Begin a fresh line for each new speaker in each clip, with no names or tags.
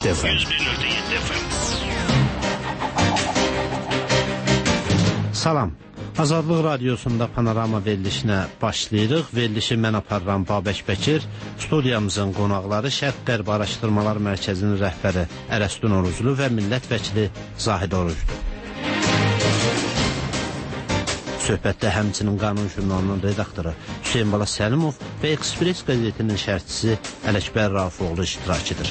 101.7 FM.
101.7 FM.
Salam. Azadlıq Radiosunda Panorama verilişinə başlayırıq. Verilişi mən aparıram Babək Bəkir. Studiyamızın qonaqları Şərq-Qərb Araşdırmalar Mərkəzinin rəhbəri Ərəstun Oruclu və millət vəkili Zahid Oruclu. Söhbətdə həmçinin Qanun jurnalının redaktoru Hüseyin Bala Səlimov və Express qəzetinin şərhçisi Ələkbər Rafiqoğlu iştirakıdır.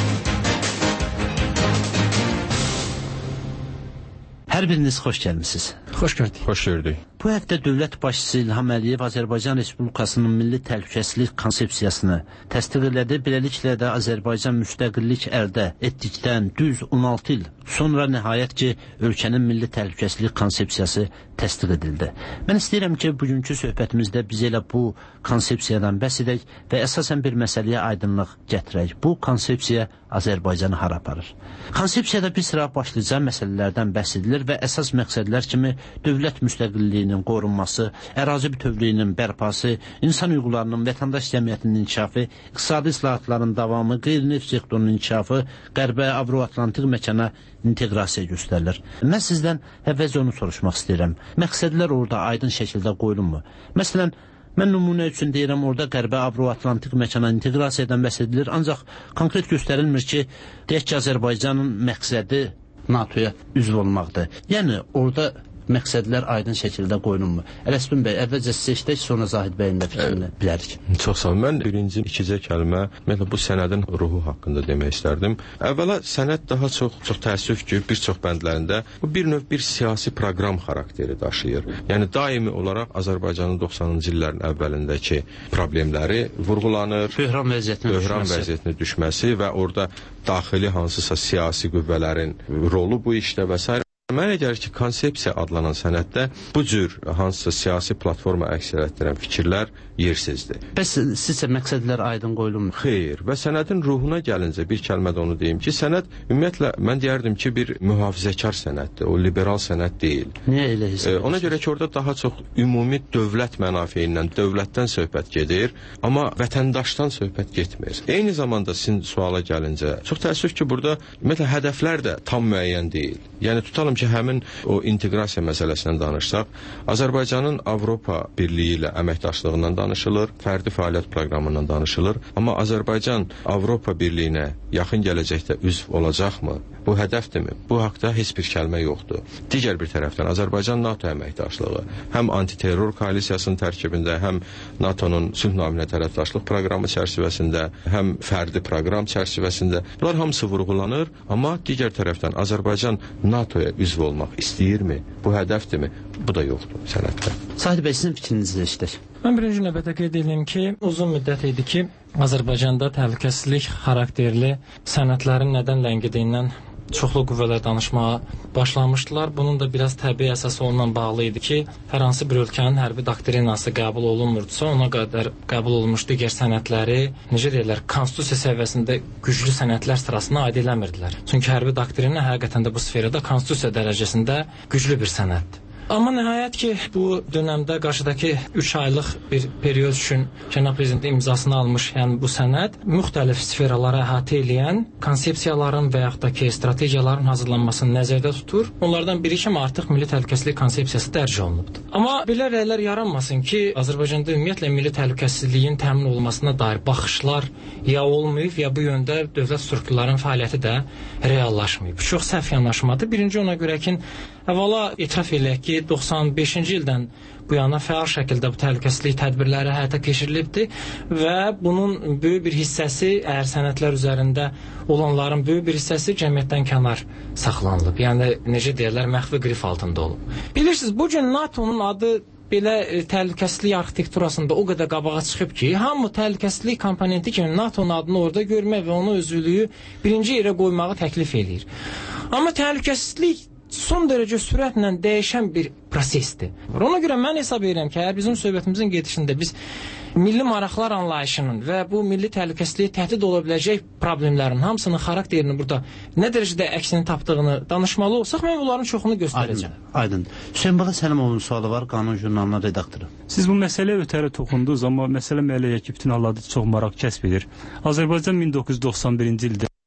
Hər biriniz xoş gəlmisiniz.
Xoş gördük.
Xoş gördük.
Bu həftə dövlət başçısı İlham Əliyev Azərbaycan Respublikasının milli təhlükəsizlik konsepsiyasını təsdiq elədi. Beləliklə də Azərbaycan müstəqillik əldə etdikdən düz 16 il sonra nəhayət ki, ölkənin milli təhlükəsizlik konsepsiyası təsdiq edildi. Mən istəyirəm ki, bugünkü söhbətimizdə biz elə bu konsepsiyadan bəhs edək və əsasən bir məsələyə aydınlıq gətirək. Bu konsepsiya Azərbaycanı hara aparır? Konsepsiyada bir sıra başlıca məsələlərdən bəhs edilir və əsas məqsədlər kimi dövlət müstəqilliyinin qorunması, ərazi bütövlüyünün bərpası, insan hüquqlarının, vətəndaş cəmiyyətinin inkişafı, iqtisadi islahatların davamı, qeyri-neft sektorunun inkişafı, Qərbə Avro-Atlantik məkana inteqrasiya göstərilir. Mən sizdən əvvəlcə onu soruşmaq istəyirəm. Məqsədlər orada aydın şəkildə qoyulunmu? Məsələn, mən nümunə üçün deyirəm, orada Qərbə Avro-Atlantik məkana inteqrasiyadan bəhs edilir, ancaq konkret göstərilmir ki, deyək ki, Azərbaycanın məqsədi NATO-ya üzv olmaqdır. Yəni, orada məqsədlər aydın şəkildə qoyulunmu? Ələsbin bəy, əvvəlcə sizə işlək, sonra Zahid bəyin də fikrini bilərik.
Çox sağ olun. Mən birinci ikicə kəlmə bu sənədin ruhu haqqında demək istərdim. Əvvəla sənəd daha çox təəssüf ki, bir çox bəndlərində bu bir növ bir siyasi proqram xarakteri daşıyır. Yəni daimi olaraq Azərbaycanın 90-cı illərin əvvəlindəki problemləri vurğulanır.
Böhran vəziyyətinə
düşməsi və orada daxili hansısa siyasi qüvvələrin rolu bu işdə və s. Mənə gəlir ki, konsepsiya adlanan sənəddə bu cür hansısa siyasi platforma əks etdirən fikirlər yersizdir.
Bəs sizcə məqsədlər aydın qoyulunmur?
Xeyr, və sənədin ruhuna gəlincə bir kəlmədə onu deyim ki, sənəd ümumiyyətlə mən deyərdim ki, bir mühafizəkar sənəddir, o liberal sənəd deyil.
Niyə elə hesab
ona görə ki, orada daha çox ümumi dövlət mənafelərindən, dövlətdən söhbət gedir, amma vətəndaşdan söhbət getmir. Eyni zamanda sizin suala gəlincə, çox təəssüf ki, burada ümumiyyətlə hədəflər də tam müəyyən deyil. Yəni tutalım ki, həmin o inteqrasiya məsələsindən danışsaq, Azərbaycanın Avropa Birliyi ilə əməkdaşlığından danışılır, fərdi fəaliyyət proqramından danışılır, amma Azərbaycan Avropa Birliyinə yaxın gələcəkdə üzv olacaqmı? Bu hədəfdirmi? Bu haqda heç bir kəlmə yoxdur. Digər bir tərəfdən Azərbaycan NATO əməkdaşlığı həm antiterror koalisiyasının tərkibində, həm NATO'nun sülh naminə tərəfdaşlıq proqramı çərçivəsində, həm fərdi proqram çərçivəsində bunlar hamısı vurğulanır, amma digər tərəfdən Azərbaycan NATO'ya üzv olmaq istəyirmi? Bu hədəfdirmi? Bu da yoxdur sənəddə.
Zahid bəy, sizin fikrinizi eşidək.
Mən birinci növbədə qeyd edeyim ki, uzun müddət idi ki, Azərbaycanda təhlükəsizlik xarakterli sənədlərin nədən ləngidiyindən çoxlu qüvvələr danışmağa başlamışdılar. Bunun da biraz təbii əsası onunla bağlı idi ki, hər hansı bir ölkənin hərbi doktrinası qəbul olunmurdsa, ona qədər qəbul olunmuş digər sənədləri, necə deyirlər, konstitusiya səviyyəsində güclü sənədlər sırasına aid eləmirdilər. Çünki hərbi doktrini həqiqətən də bu sferada konstitusiya dərəcəsində güclü bir sənəddir. Amma nəhayət ki, bu dönəmdə qarşıdakı 3 aylıq bir period üçün Cənab Prezidentin imzasını almış, yəni bu sənəd müxtəlif sferalara əhatə eləyən konsepsiyaların və yaxud da ki, strategiyaların hazırlanmasını nəzərdə tutur. Onlardan biri kimi artıq milli təhlükəsizlik konsepsiyası dərc olunubdur. Amma belə rəylər yaranmasın ki, Azərbaycanda ümumiyyətlə milli təhlükəsizliyin təmin olunmasına dair baxışlar ya olmayıb, ya bu yöndə dövlət strukturlarının fəaliyyəti də reallaşmayıb. Çox səhv yanaşmadır. Birinci ona görə ki, əvvəla etiraf eləyək ki, 95-ci ildən bu yana fəal şəkildə bu təhlükəsizlik tədbirləri həyata keçirilibdir və bunun böyük bir hissəsi, əgər sənədlər üzərində olanların böyük bir hissəsi cəmiyyətdən kənar saxlanılıb. Yəni, necə deyirlər, məxfi qrif altında olub. Bilirsiniz, bu gün NATO'nun adı belə təhlükəsizlik arxitekturasında o qədər qabağa çıxıb ki, hamı təhlükəsizlik komponenti kimi NATO'nun adını orada görmək və onu özülüyü birinci yerə qoymağı təklif edir. Amma təhlükəsizlik son dərəcə sürətlə dəyişən bir prosesdir. Ona görə mən hesab edirəm ki, əgər bizim söhbətimizin gedişində biz milli maraqlar anlayışının və bu milli təhlükəsizliyə təhdid ola biləcək problemlərin hamısının xarakterini burada nə dərəcədə əksini tapdığını danışmalı olsaq, mən onların çoxunu göstərəcəm.
Aydın. Hüseyin Bala Səlimovun sualı var, Qanun jurnalının redaktoru.
Siz bu məsələyə ötəri toxundunuz, amma məsələ müəlliyə ki, bütün hallarda çox maraq kəsb edir. Azərbaycan 1991-ci ildə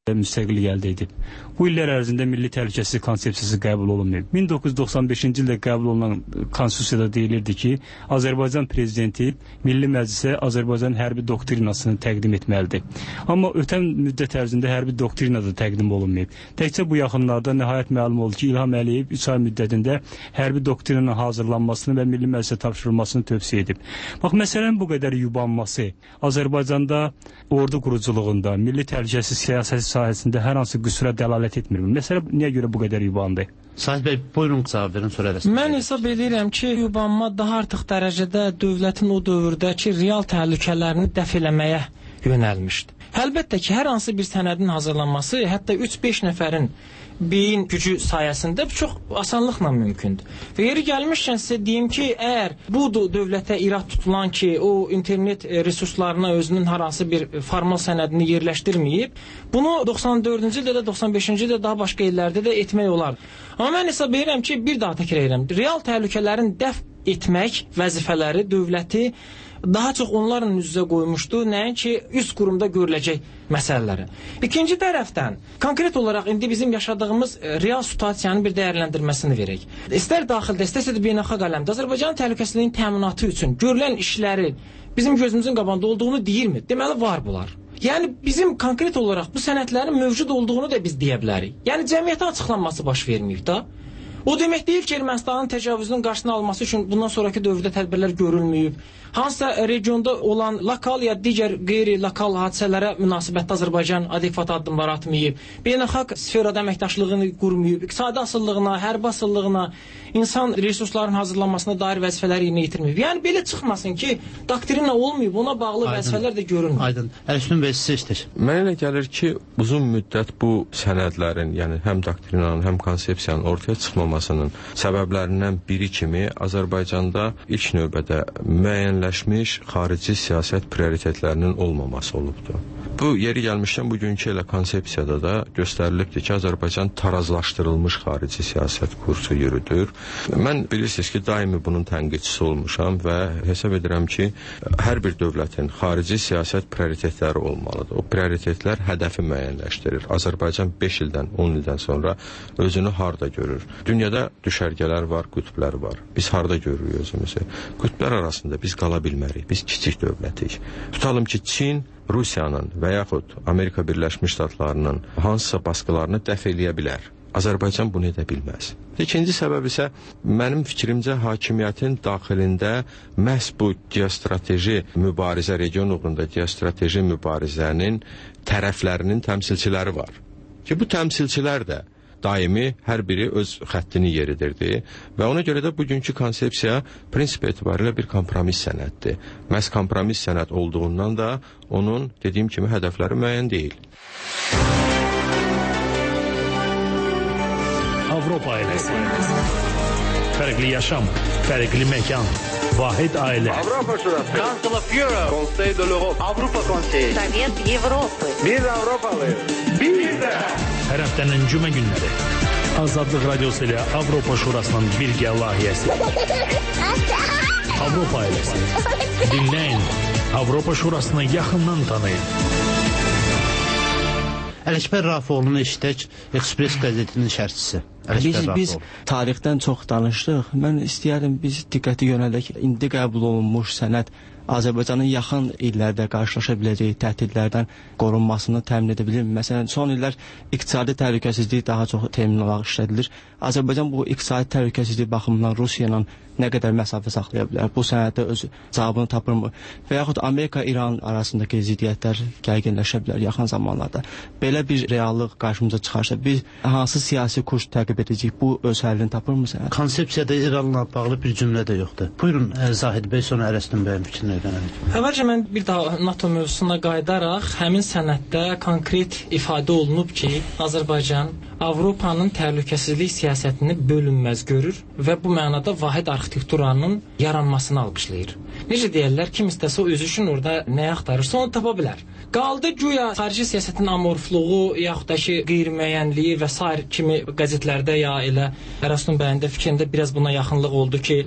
müstəqillik əldə edib. Bu illər ərzində milli təhlükəsizlik konsepsiyası qəbul olunmayıb. 1995-ci ildə qəbul olunan konstitusiyada deyilirdi ki, Azərbaycan prezidenti Milli Məclisə Azərbaycan hərbi doktrinasını təqdim etməlidir. Amma ötən müddət ərzində hərbi doktrina da təqdim olunmayıb. Təkcə bu yaxınlarda nəhayət məlum oldu ki, İlham Əliyev 3 ay müddətində hərbi doktrinanın hazırlanmasını və Milli Məclisə tapşırılmasını tövsiyə edib. Bax, məsələnin bu qədər yubanması Azərbaycanda ordu quruculuğunda, milli təhlükəsizlik siyasəti sahəsində hər hansı qüsura dəlalət etmir. Məsələ niyə görə bu qədər yubandı?
Sahib bəy, buyurun cavab verin, sonra rəsmi.
Mən hesab edirəm ki, yubanma daha artıq dərəcədə dövlətin o dövrdəki real təhlükələrini dəf eləməyə yönəlmişdi. Əlbəttə ki, hər hansı bir sənədin hazırlanması, hətta 3-5 nəfərin beyin gücü sayəsində çox asanlıqla mümkündür. Və yeri gəlmişkən sizə deyim ki, əgər bu dövlətə irad tutulan ki, o internet resurslarına özünün hər hansı bir formal sənədini yerləşdirməyib, bunu 94-cü ildə də, 95-ci ildə daha başqa illərdə də etmək olar. Amma mən hesab edirəm ki, bir daha təkrar edirəm, real təhlükələrin dəf etmək vəzifələri dövləti daha çox onların üz-üzə qoymuşdu, nəinki üst qurumda görüləcək məsələləri. İkinci tərəfdən, konkret olaraq indi bizim yaşadığımız real situasiyanın bir dəyərləndirməsini verək. İstər daxildə, istərsə də beynəlxalq aləmdə Azərbaycan təhlükəsizliyinin təminatı üçün görülən işləri bizim gözümüzün qabağında olduğunu deyirmi? Deməli, var bunlar. Yəni, bizim konkret olaraq bu sənədlərin mövcud olduğunu da biz deyə bilərik. Yəni, cəmiyyətə açıqlanması baş verməyib da. O demək deyil ki, Ermənistanın təcavüzünün qarşısını alması üçün bundan sonraki dövrdə tədbirlər görülməyib. Hansısa regionda olan lokal ya digər qeyri-lokal hadisələrə münasibətdə Azərbaycan adekvat addımlar atmayıb. Beynəlxalq sferada əməkdaşlığını qurmayıb. İqtisadi asıllığına, hərbi asıllığına, insan resurslarının hazırlanmasına dair vəzifələri yerinə yetirməyib. Yəni, belə çıxmasın ki, doktrina olmayıb, ona bağlı vəzifələr də görünmür.
Aydın. Əl-Üstün bəy, siz işdir.
Mənə elə gəlir ki, uzun müddət bu sənədlərin, yəni həm doktrinanın, həm konsepsiyanın ortaya çıxmamasının səbəblərindən biri kimi Azərbaycanda ilk növbədə müəyyənləşmiş xarici siyasət prioritetlərinin olmaması olubdur. Bu, yeri gəlmişkən bugünkü elə konsepsiyada da göstərilibdir ki, Azərbaycan tarazlaşdırılmış xarici siyasət kursu yürüdür. Mən bilirsiniz ki, daimi bunun tənqidçisi olmuşam və hesab edirəm ki, hər bir dövlətin xarici siyasət prioritetləri olmalıdır. O prioritetlər hədəfi müəyyənləşdirir. Azərbaycan 5 ildən, 10 ildən sonra özünü harda görür? Dünyada düşərgələr var, qütblər var. Biz harda görürük özümüzü? Qütblər arasında biz qala bilmərik. Biz kiçik dövlətik. Tutalım ki, Çin Rusiyanın və yaxud Amerika Birləşmiş Ştatlarının hansısa baskılarını dəf eləyə bilər. Azərbaycan bunu edə bilməz. İkinci səbəb isə mənim fikrimcə hakimiyyətin daxilində məhz bu geostrateji mübarizə, region uğrunda geostrateji mübarizənin tərəflərinin təmsilçiləri var. Ki bu təmsilçilər də daimi hər biri öz xəttini yeridirdi və ona görə də bugünkü konsepsiya prinsip etibarilə bir kompromis sənəddir. Məhz kompromis sənəd olduğundan da onun dediyim kimi hədəfləri müəyyən deyil.
Avropa ailəsi. Fərqli yaşam, fərqli məkan, vahid ailə.
Avropa Şurası. Council of Europe. Conseil de l'Europe. Avropa Konseyi.
Sovet Avropa.
Biz Avropalıyıq. Biz də.
Hər həftənin cümə günləri Azadlıq Radiosu ilə Avropa Şurasının birgə layihəsi. Avropa ailəsi. Dinləyin. Avropa Şurasını yaxından tanıyın.
Ələkbər Rafiqoğlu'nu eşitək, Express qəzetinin şərhçisi.
Biz tarixdən çox danışdıq. Mən istəyərdim biz diqqəti yönəldək. İndi qəbul olunmuş sənəd Azərbaycanın yaxın illərdə qarşılaşa biləcəyi təhdidlərdən qorunmasını təmin edə bilir. Məsələn, son illər iqtisadi təhlükəsizlik daha çox termin olaraq işlədilir. Azərbaycan bu iqtisadi təhlükəsizlik baxımından Rusiya ilə nə qədər məsafə saxlaya bilər? Bu sənəddə öz cavabını tapırmı? Və yaxud Amerika-İran arasındakı ziddiyyətlər gərginləşə bilər yaxın zamanlarda. Belə bir reallıq qarşımıza çıxarsa, biz hansı siyasi kurs təqib edəcəyik? Bu öz həllini tapırmı sənəd?
Konsepsiyada İranla bağlı bir cümlə də yoxdur. Buyurun, Zahid bəy, sonra Ərəstun bəyin fikrini öyrənəlik.
Əvvəlcə mən bir daha NATO mövzusuna qayıdaraq, həmin sənəddə konkret ifadə olunub ki, Azərbaycan Avropanın təhlükəsizlik siyasətini bölünməz görür və bu mənada vahid arxitekturanın yaranmasını alqışlayır. Necə deyərlər, kim istəsə o özü üçün orada nə axtarırsa onu tapa bilər. Qaldı güya xarici siyasətin amorfluğu, yaxud da ki, qeyri-müəyyənliyi və s. kimi qəzetlərdə ya elə Ərəstun bəyin də fikrində biraz buna yaxınlıq oldu ki,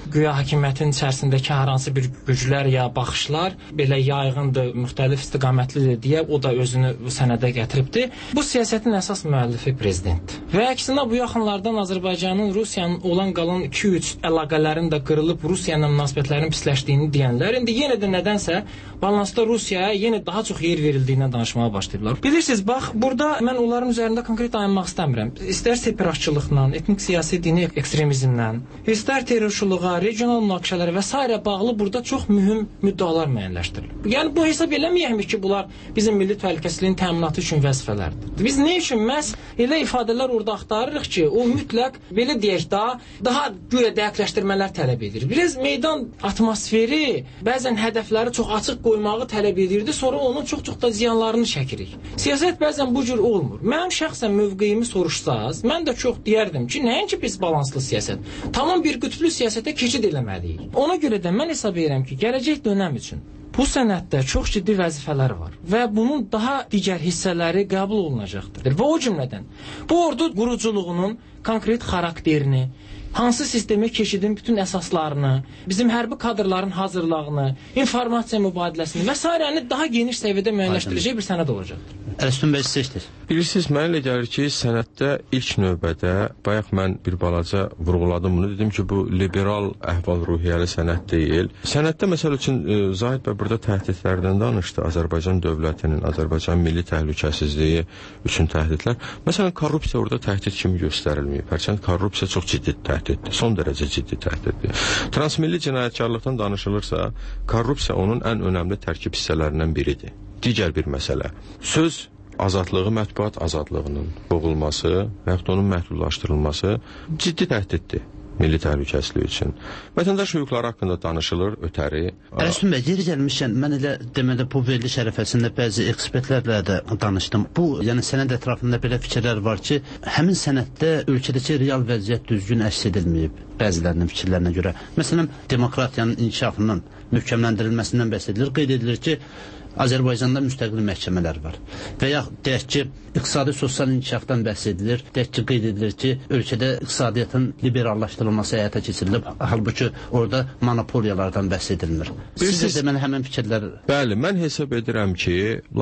güya hakimiyyətin içərisindəki hər hansı bir güclər ya baxışlar belə yayğındır, müxtəlif istiqamətlidir deyə o da özünü sənədə gətiribdi. Bu siyasətin əsas müəllifi prezidentdir. Və əksinə bu yaxınlardan Azərbaycanın Rusiyanın olan qalan 2-3 əlaqələrin də qırılıb Rusiya ilə münasibətlərin pisləşdiyini deyənlər indi yenə də nədənsə balansda Rusiyaya yenə daha çox yer verildiyindən danışmağa başlayıblar. Bilirsiniz, bax, burada mən onların üzərində konkret dayanmaq istəmirəm. İstər separatçılıqla, etnik siyasi dini ekstremizmlə, istər terrorçuluğa, regional münaqişələrə və s. bağlı burada çox mühüm müddəalar müəyyənləşdirilir. Yəni bu hesab eləməyək ki, bunlar bizim milli təhlükəsizliyin təminatı üçün vəzifələrdir. Biz nə üçün məhz elə ifadələr orada axtarırıq ki, o mütləq belə deyək daha güya dəqiqləşdirmələr tələb edir. Biraz meydan atmosferi bəzən hədəfləri çox açıq qoymağı tələb edirdi, sonra onun çox da ziyanlarını çəkirik. Siyasət bəzən bu cür olmur. Mənim şəxsən mövqeyimi soruşsaz, mən də çox deyərdim ki, nəinki biz balanslı siyasət, tamam bir qütblü siyasətə keçid eləməliyik. Ona görə də mən hesab edirəm ki, gələcək dönəm üçün bu sənəddə çox ciddi vəzifələr var və bunun daha digər hissələri qəbul olunacaqdır. Və o cümlədən bu ordu quruculuğunun konkret xarakterini, hansı sistemə keçidin bütün əsaslarını, bizim hərbi kadrların hazırlığını, informasiya mübadiləsini və s. daha geniş səviyyədə müəyyənləşdirəcək bir sənəd olacaqdır.
Əlüstün bəy seçdir.
Bilirsiniz, mənə elə gəlir ki, sənəddə ilk növbədə, bayaq mən bir balaca vurğuladım bunu, dedim ki, bu liberal əhval-ruhiyyəli sənəd deyil. Sənəddə, məsəl üçün, Zahid bəy burada təhdidlərdən danışdı, Azərbaycan dövlətinin, Azərbaycan milli təhlükəsizliyi üçün təhdidlər. Məsələn, korrupsiya orada təhdid kimi göstərilməyib. Hərçənd korrupsiya çox ciddi təhdiddir, son dərəcə ciddi təhdiddir. Transmilli cinayətkarlıqdan danışılırsa, korrupsiya onun ən önəmli tərkib hissələrindən biridir. Digər bir məsələ, söz azadlığı, mətbuat azadlığının boğulması və yaxud onun məhdudlaşdırılması ciddi təhdiddir milli təhlükəsizlik üçün. Vətəndaş hüquqları haqqında danışılır, ötəri.
Əlüstün bəy, yeri gəlmişkən, mən elə demədə bu veriliş ərəfəsində bəzi ekspertlərlə də danışdım. Bu, yəni sənəd ətrafında belə fikirlər var ki, həmin sənəddə ölkədəki real vəziyyət düzgün əks edilməyib bəzilərinin fikirlərinə görə. Məsələn, demokratiyanın inkişafının möhkəmləndirilməsindən bəhs edilir. Qeyd edilir ki, Azərbaycanda müstəqil məhkəmələr var. Və ya deyək ki, iqtisadi-sosial inkişafdan bəhs edilir. Deyək ki, qeyd edilir ki, ölkədə iqtisadiyyatın liberallaşdırılması həyata keçirilib. Halbuki orada monopoliyalardan bəhs edilmir. Sizə deməli həmin fikirlər...
Bəli, mən hesab edirəm ki,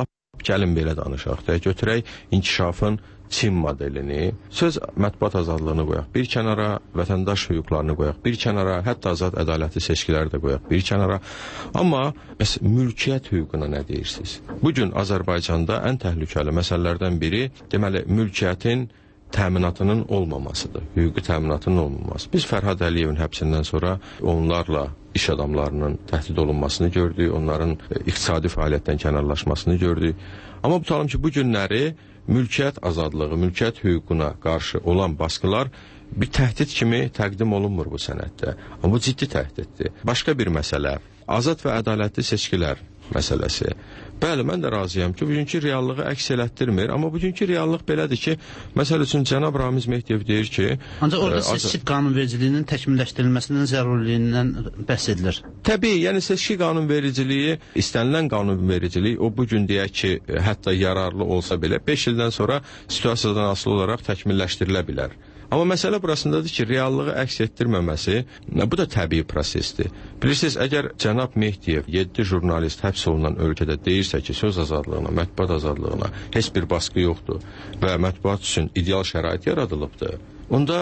gəlin belə danışaq. Götürək inkişafın Çin modelini, söz mətbuat azadlığını qoyaq, bir kənara vətəndaş hüquqlarını qoyaq, bir kənara hətta azad ədalətli seçkiləri də qoyaq, bir kənara. Amma mülkiyyət hüququna nə deyirsiniz? Bugün Azərbaycanda ən təhlükəli məsələlərdən biri, deməli, mülkiyyətin təminatının olmamasıdır, hüquqi təminatının olmaması. Biz Fərhad Əliyevin həbsindən sonra onlarla iş adamlarının təhdid olunmasını gördük, onların iqtisadi fəaliyyətdən kənarlaşmasını gördük. Amma tutalım ki, bu günləri mülkiyyət azadlığı, mülkiyyət hüququna qarşı olan baskılar bir təhdid kimi təqdim olunmur bu sənəddə. Amma bu ciddi təhdiddir. Başqa bir məsələ, azad və ədalətli seçkilər məsələsi. Bəli, mən də razıyam ki, bugünkü reallığı əks elətdirmir, amma bugünkü reallıq belədir ki, məsəl üçün cənab Ramiz Mehdiyev deyir ki...
Ancaq orada seçki qanunvericiliyinin təkmilləşdirilməsinin zəruriliyindən bəhs edilir.
Təbii, yəni seçki qanunvericiliyi, istənilən qanunvericilik, o bugün deyək ki, hətta yararlı olsa belə, 5 ildən sonra situasiyadan asılı olaraq təkmilləşdirilə bilər. Amma məsələ burasındadır ki, reallığı əks etdirməməsi, bu da təbii prosesdir. Bilirsiniz, əgər cənab Mehdiyev 7 jurnalist həbs olunan ölkədə deyirsə ki, söz azadlığına, mətbuat azadlığına heç bir baskı yoxdur və mətbuat üçün ideal şərait yaradılıbdır, onda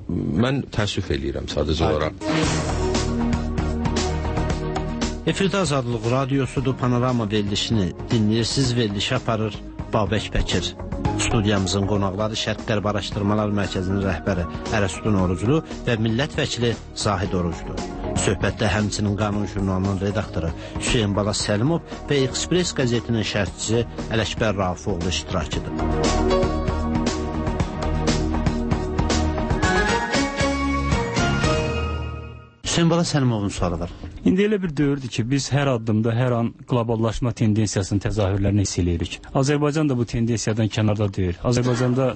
mən təəssüf eləyirəm sadəcə olaraq.
Efirdə Azadlıq Radiosudur, Panorama verilişini dinləyirsiniz, verilişi aparır Babək Bəkir. Studiyamızın qonaqları Şərq-Qərb Araşdırmalar Mərkəzinin rəhbəri Ərəstun Oruclu və millət vəkili Zahid Oruclu. Söhbətdə həmçinin Qanun jurnalının redaktoru Hüseyin Bala Səlimov və Express qəzetinin şərhçisi Ələkbər Raufoğlu iştirak edir. Hüseyin Bala Səlimovun sualı var.
İndi elə bir dövrdür ki, biz hər addımda, hər an qloballaşma tendensiyasının təzahürlərini hiss eləyirik. Azərbaycan da bu tendensiyadan kənarda deyil. Azərbaycanda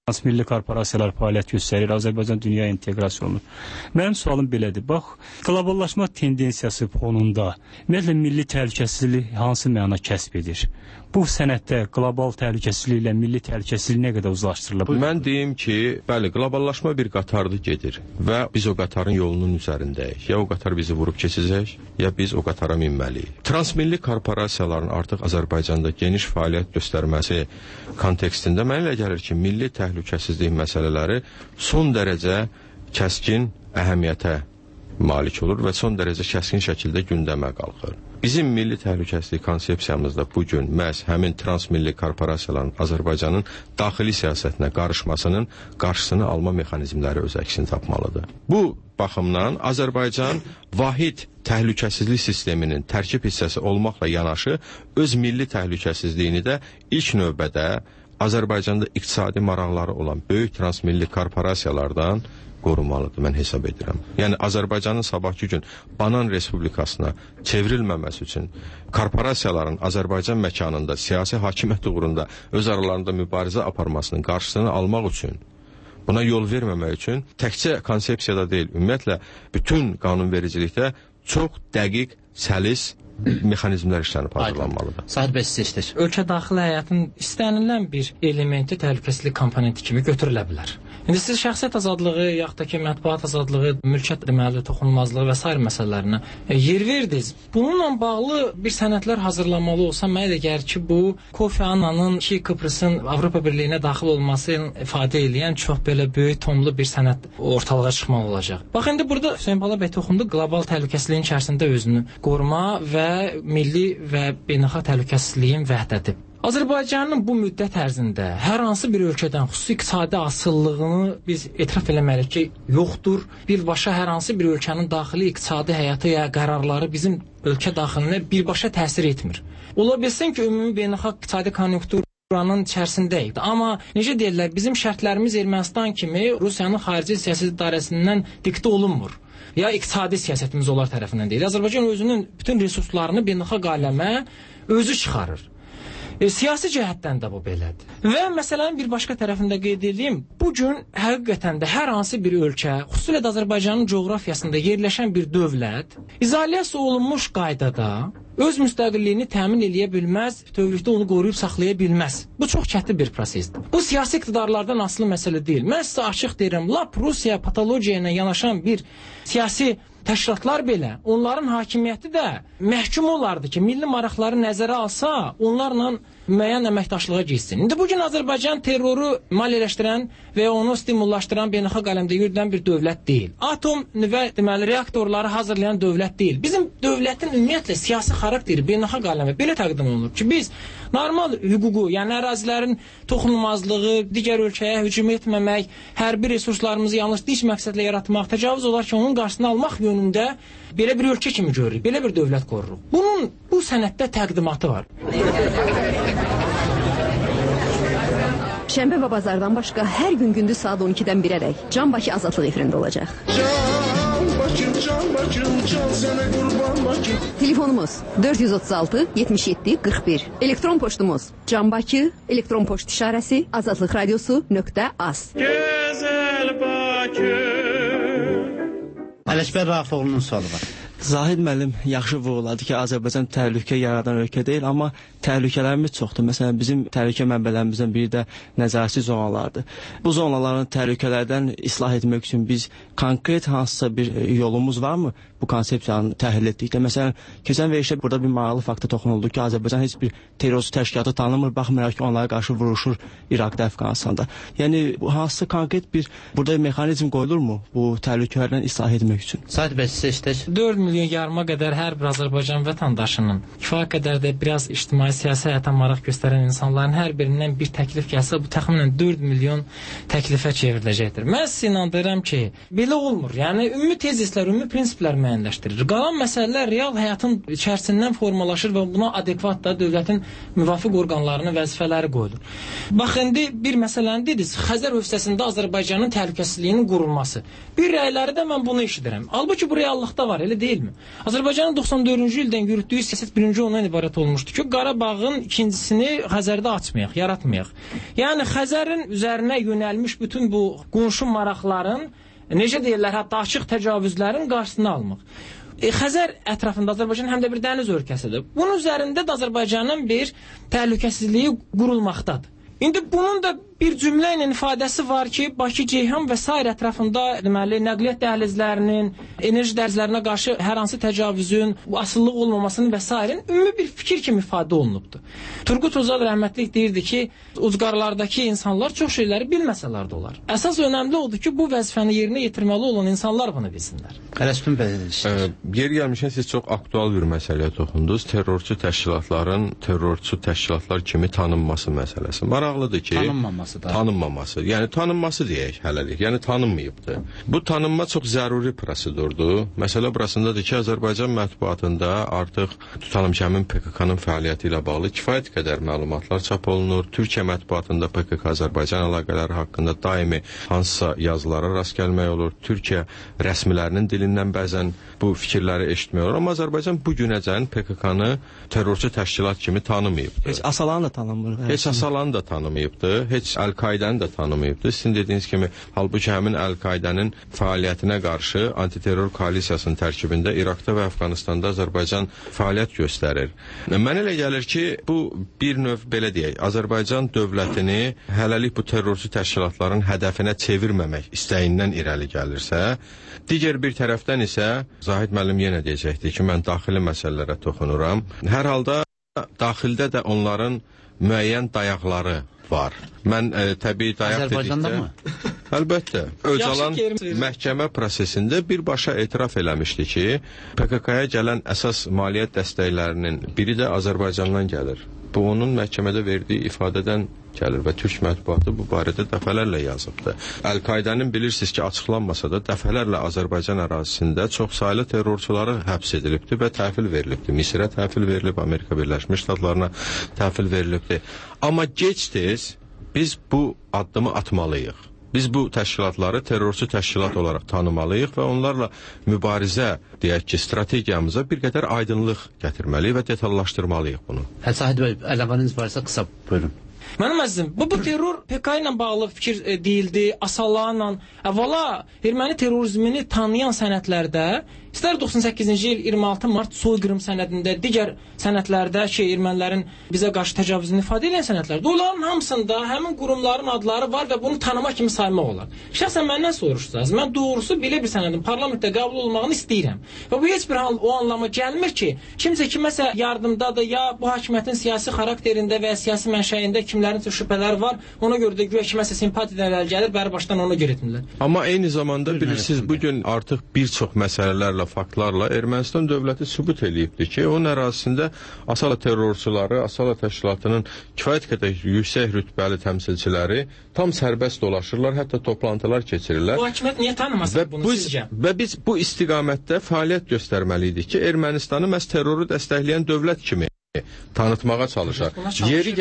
Transmilli korporasiyalar fəaliyyət göstərir, Azərbaycan dünya inteqrasiya olunur. Mənim sualım belədir. Bax, qloballaşma tendensiyası fonunda ümumiyyətlə milli təhlükəsizlik hansı məna kəsb edir? Bu sənəddə qlobal təhlükəsizliklə milli təhlükəsizlik nə qədər uzlaşdırılır?
Mən deyim ki, bəli, qloballaşma bir qatarda gedir və biz o qatarın yolunun üzərindəyik. Ya o qatar bizi vurub keçəcək, ya biz o qatara minməliyik. Transmilli korporasiyaların artıq Azərbaycanda geniş fəaliyyət göstərməsi kontekstində mənə elə gəlir ki, milli təhlükəsizlik məsələləri son dərəcə kəskin əhəmiyyətə malik olur və son dərəcə kəskin şəkildə gündəmə qalxır. Bizim milli təhlükəsizlik konsepsiyamızda bugün məhz həmin transmilli korporasiyaların Azərbaycanın daxili siyasətinə qarışmasının qarşısını alma mexanizmləri öz əksini tapmalıdır. Bu baxımdan Azərbaycan vahid təhlükəsizlik sisteminin tərkib hissəsi olmaqla yanaşı öz milli təhlükəsizliyini də ilk növbədə Azərbaycanda iqtisadi maraqları olan böyük transmilli korporasiyalardan qorumalıdır, mən hesab edirəm. Yəni, Azərbaycanın sabahki gün Banan Respublikasına çevrilməməsi üçün korporasiyaların Azərbaycan məkanında, siyasi hakimiyyət uğrunda öz aralarında mübarizə aparmasının qarşısını almaq üçün, buna yol verməmək üçün təkcə konsepsiyada deyil, ümumiyyətlə bütün qanunvericilikdə çox dəqiq, səlis mexanizmlər işlənib hazırlanmalıdır.
Sahib bəy seçdir.
Ölkə daxili həyatın istənilən bir elementi təhlükəsizlik komponenti kimi götürülə bilər. İndi siz şəxsiyyət azadlığı, yaxud da ki, mətbuat azadlığı, mülkiyyət deməli, toxunulmazlığı və s. məsələlərinə yer verdiniz. Bununla bağlı bir sənədlər hazırlanmalı olsa, mənə də gəlir ki, bu Kofi Annanın ki, Kıbrısın Avropa Birliyinə daxil olmasını ifadə edən çox belə böyük tomlu bir sənəd ortalığa çıxmalı olacaq. Bax, indi burada Hüseyn Bala bəy toxundu, qlobal təhlükəsizliyin içərisində özünü qoruma və milli və beynəlxalq təhlükəsizliyin vəhdəti. Azərbaycanın bu müddət ərzində hər hansı bir ölkədən xüsusi iqtisadi asıllığını biz etiraf eləməliyik ki, yoxdur. Birbaşa hər hansı bir ölkənin daxili iqtisadi həyatı ya qərarları bizim ölkə daxilinə birbaşa təsir etmir. Ola bilsin ki, ümumi beynəlxalq iqtisadi konjunktur buranın içərisindəyik. Amma necə deyirlər, bizim şərtlərimiz Ermənistan kimi Rusiyanın xarici siyasət idarəsindən diktə olunmur. Ya iqtisadi siyasətimiz onlar tərəfindən deyil. Azərbaycan özünün bütün resurslarını beynəlxalq aləmə özü çıxarır. Siyasi cəhətdən də bu belədir. Və məsələnin bir başqa tərəfində qeyd edeyim, bugün həqiqətən də hər hansı bir ölkə, xüsusilə də Azərbaycanın coğrafiyasında yerləşən bir dövlət, izolyasiya olunmuş qaydada öz müstəqilliyini təmin eləyə bilməz, bütövlükdə onu qoruyub saxlaya bilməz. Bu çox çətin bir prosesdir. Bu siyasi iqtidarlardan asılı məsələ deyil. Mən sizə açıq deyirəm, lap Rusiya patologiya ilə yanaşan bir siyasi təşkilatlar belə, onların hakimiyyəti də məhkum olardı ki, milli maraqları nəzərə alsa, onlarla müəyyən əməkdaşlığa geçsin. İndi bugün Azərbaycan terroru maliyyələşdirən və onu stimullaşdıran beynəlxalq aləmdə yürüdən bir dövlət deyil. Atom nüvə deməli reaktorları hazırlayan dövlət deyil. Bizim dövlətin ümumiyyətlə siyasi xarakteri beynəlxalq aləmə belə təqdim olunur ki, biz normal hüququ, yəni ərazilərin toxunulmazlığı, digər ölkəyə hücum etməmək, hərbi resurslarımızı yalnız dinc məqsədlə yaratmaq, təcavüz olar ki, onun qarşısını almaq yönündə belə bir ölkə kimi görürük, belə bir dövlət qoruruq. Bunun bu sənəddə təqdimatı var.
Şənbə və bazardan başqa hər gün gündüz saat 12-dən 1-ədək Can Bakı Azadlıq efirində olacaq. Can Bakım, can sənə qurban Bakım. Telefonumuz 436 77 41. Elektron poçtumuz canbakı, elektron poçt işarəsi, azadlıq radiosu.az.
Gözəl Bakı.
Ələkbər Rafiqoğlu'nun sualı var.
Zahid müəllim yaxşı vurğuladı ki, Azərbaycan təhlükə yaradan ölkə deyil, amma təhlükələrimiz çoxdur. Məsələn, bizim təhlükə mənbələrimizdən biri də nəzarətsiz zonalardır. Bu zonaların təhlükələrdən islah etmək üçün biz konkret hansısa bir yolumuz varmı bu konsepsiyanı təhlil etdikdə? Məsələn, keçən verişdə burada bir maraqlı fakta toxunuldu ki, Azərbaycan heç bir terrorist təşkilatı tanımır, baxmayaraq ki, onlara qarşı vuruşur İraqda, Əfqanistanda. Yəni, hansısa konkret bir burada mexanizm qoyulurmu bu təhlükələrdən islah etmək üçün?
Sahid bəy, siz seçdiniz.
4 milyon yarıma qədər hər bir Azərbaycan vətəndaşının kifayət qədər də biraz ictimai-siyasi həyata maraq göstərən insanların hər birindən bir təklif gəlsə, bu təxminən 4 milyon təklifə çevriləcəkdir. Mən sizə inandırıram ki, belə olmur. Yəni, ümumi tezislər, ümumi prinsiplər müəyyən müəyyənləşdirir. Qalan məsələlər real həyatın içərisindən formalaşır və buna adekvat da dövlətin müvafiq orqanlarının vəzifələri qoyulur. Bax, indi bir məsələni dediniz, Xəzər hövzəsində Azərbaycanın təhlükəsizliyinin qurulması. Bir rəyləri də mən bunu eşidirəm. Halbuki bu reallıqda var, elə deyilmi? Azərbaycanın 94-cü ildən yürütdüyü siyasət birinci ondan ibarət olmuşdu ki, Qarabağın ikincisini Xəzərdə açmayaq, yaratmayaq. Yəni Xəzərin üzərinə yönəlmiş bütün bu qonşu maraqların, necə deyirlər, hətta açıq təcavüzlərin qarşısını almaq. Xəzər ətrafında Azərbaycan həm də bir dəniz ölkəsidir. Bunun üzərində də Azərbaycanın bir təhlükəsizliyi qurulmaqdadır. İndi bunun da bir cümlə ilə ifadəsi var ki, Bakı, Ceyhan və s. ətrafında deməli nəqliyyat dəhlizlərinin, enerji dəhlizlərinə qarşı hər hansı təcavüzün, asıllıq olmamasının və s. ümumi bir fikir kimi ifadə olunubdur. Turgut Özal rəhmətlik deyirdi ki, ucqarlardakı insanlar çox şeyləri bilməsələr də olar. Əsas önəmli odur ki, bu vəzifəni yerinə yetirməli olan insanlar bunu bilsinlər.
Ələsbin bəy,
yer gəlmişən siz çox aktual bir məsələyə toxundunuz. Terrorçu təşkilatların terrorçu təşkilatlar kimi tanınması məsələsi. Maraqlıdır ki, tanınmaması. Yəni tanınması deyək hələlik. Yəni tanınmayıbdır. Bu tanınma çox zəruri prosedurdur. Məsələ burasındadır ki, Azərbaycan mətbuatında artıq tutalım ki, həmin PKK-nın fəaliyyəti ilə bağlı kifayət qədər məlumatlar çap olunur. Türkiyə mətbuatında PKK-Azərbaycan əlaqələri haqqında daimi hansısa yazılara rast gəlmək olur. Türkiyə rəsmilərinin dilindən bəzən bu fikirləri eşitmək olur. Amma Azərbaycan bu günəcən PKK-nı terrorçu təşkilat kimi tanımayıbdır.
Heç Asalanı da tanımır.
Heç Asalanı da tanımayıbdır. Heç Əl-Qaidəni də tanımayıbdır. Sizin dediyiniz kimi, halbuki həmin Əl-Qaidənin fəaliyyətinə qarşı antiterror koalisiyasının tərkibində İraqda və Əfqanistanda Azərbaycan fəaliyyət göstərir. Mənə elə gəlir ki, bu bir növ belə deyək, Azərbaycan dövlətini hələlik bu terrorçu təşkilatların hədəfinə çevirməmək istəyindən irəli gəlirsə, digər bir tərəfdən isə Zahid müəllim yenə deyəcəkdir ki, mən daxili məsələlərə toxunuram. Hər halda daxildə də onların müəyyən dayaqları var. Mən təbii dayaq dedikdə... Əlbəttə. Öcalan məhkəmə prosesində birbaşa etiraf eləmişdi ki, PKK-ya gələn əsas maliyyət dəstəklərinin biri də Azərbaycandan gəlir. Bu, onun məhkəmədə verdiyi ifadədən gəlir və Türk mətbuatı bu barədə dəfələrlə yazıbdır. Əl-Qaidənin bilirsiniz ki, açıqlanmasa da dəfələrlə Azərbaycan ərazisində çox saylı terrorçuları həbs edilibdir və təhvil verilibdir. Misirə təhvil verilib, Amerika Birləşmiş Ştatlarına təhvil verilibdir. Amma gec-tez biz bu addımı atmalıyıq. Biz bu təşkilatları terrorçu təşkilat olaraq tanımalıyıq və onlarla mübarizə, deyək ki, strategiyamıza bir qədər aydınlıq gətirməliyik və detallaşdırmalıyıq bunu.
Zahid bəy, əlavəniz varsa qısa buyurun.
Mənim əzizim, bu terror PKK ilə bağlı fikir deyildi, Asallanla. Əvvəla erməni terrorizmini tanıyan sənədlərdə, istər 98-ci il 26 mart soyqırım sənədində, digər sənədlərdə ki, ermənilərin bizə qarşı təcavüzünü ifadə edən sənədlərdə, onların hamısında həmin qurumların adları var və bunu tanımaq kimi saymaq olar. Şəxsən məndən soruşsanız, mən doğrusu belə bir sənədin parlamentdə qəbul olmağını istəyirəm. Və bu heç bir o anlama gəlmir ki, kimsə kiməsə yardımdadır, ya bu hakimiyyətin siyasi xarakterində və ya siyasi mənşəyində kimlərin şübhələri var, ona görə də güya kiməsə simpatiyalar gəlir, bəri başdan ona görə etmirlər.
Amma eyni zamanda bilirsiniz, bugün artıq bir çox məsələlərlə, faktlarla Ermənistan dövləti sübut eləyibdir ki, onun ərazisində Asala terrorçuları, Asala təşkilatının kifayət qədər yüksək rütbəli təmsilçiləri tam sərbəst dolaşırlar, hətta toplantılar keçirirlər.
Bu hakimiyyət niyə tanımasın bunu sizcə?
Və biz bu istiqamətdə fəaliyyət göstərməliydik ki, Ermənistanı məhz terroru dəstəkləyən dövlət kimi tanıtmağa çalışar. Yeri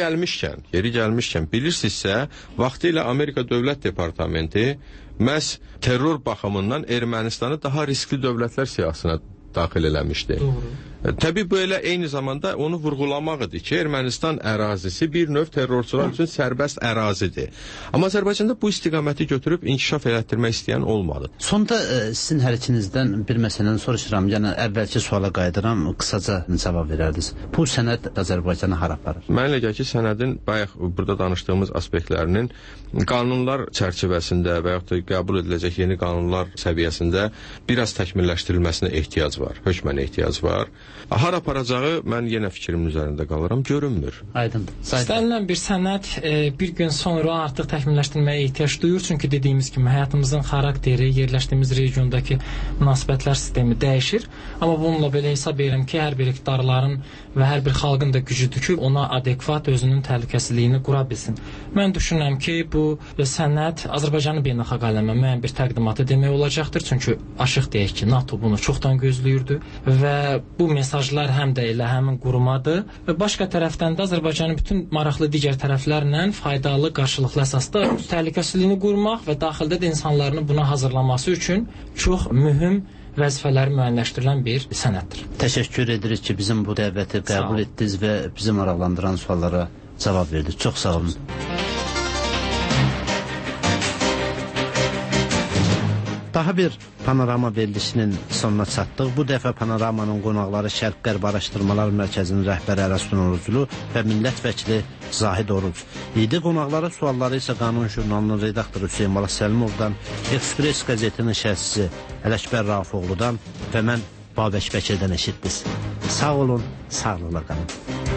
gəlmişkən bilirsinizsə, vaxtilə Amerika Dövlət Departamenti məhz terror baxımından Ermənistanı daha riskli dövlətlər siyahısına daxil eləmişdi.
Doğru.
Təbii belə eyni zamanda onu vurğulamaq idi ki, Ermənistan ərazisi bir növ terrorçular üçün sərbəst ərazidir. Amma Azərbaycanda bu istiqaməti götürüb inkişaf elətdirmək istəyən olmadı.
Sonda sizin hər ikinizdən bir məsələni soruşuram. Yəni əvvəlki suala qayıdıram, qısaca cavab verərdiniz. Bu sənəd Azərbaycanı hara aparır?
Mənə elə gəlir ki, sənədin bayaq burada danışdığımız aspektlərinin qanunlar çərçivəsində və yaxud da qəbul ediləcək yeni qanunlar səviyyəsində biraz təkmilləşdirilməsinə ehtiyac var. Hökmən ehtiyac var. Hara aparacağı mən yenə fikrimin üzərində qalıram, görünmür.
Aydındır.
İstənilən bir sənət bir gün sonra artıq təkmilləşdirməyə ehtiyac duyur. Çünki dediyimiz kimi həyatımızın xarakteri, yerləşdiyimiz regiondakı münasibətlər sistemi dəyişir. Amma bununla belə hesab edirəm ki, hər bir iqtidarların və hər bir xalqın da gücüdür ki, ona adekvat özünün təhlükəsizliyini qura bilsin. Mən düşünürəm ki, bu sənət Azərbaycanın beynəlxalq aləmə müəyyən bir təqdimatı demək olacaqdır. Çünki açıq deyək ki, NATO bunu çoxdan gözləyirdi və bu mesajlar həm də elə həmin qurumadır və başqa tərəfdən də Azərbaycanın bütün maraqlı digər tərəflərlə faydalı, qarşılıqlı əsasda təhlükəsizliyini qurmaq və daxildə də insanların buna hazırlanması üçün çox mühüm vəzifələri müəyyənləşdirilən bir sənətdir.
Təşəkkür edirik ki, bizim bu dəvəti qəbul etdiniz və bizi maraqlandıran suallara cavab verdiniz. Çox sağ olun. Daha bir Panorama verilişinin sonuna çatdıq. Bu dəfə Panoramanın qonaqları Şərq-Qərb Araşdırmalar Mərkəzinin rəhbəri Ərəstun Oruclu və millət vəkili Zahid Oruc idi. Qonaqları sualları isə Qanun jurnalının redaktoru Hüseyin Bala Səlimovdan, Ekspress qəzetinin şərhçisi Ələkbər Rafiqoğludan və mən Babək Bəkirdən eşitdiniz. Sağ olun, sağlıqla qalın.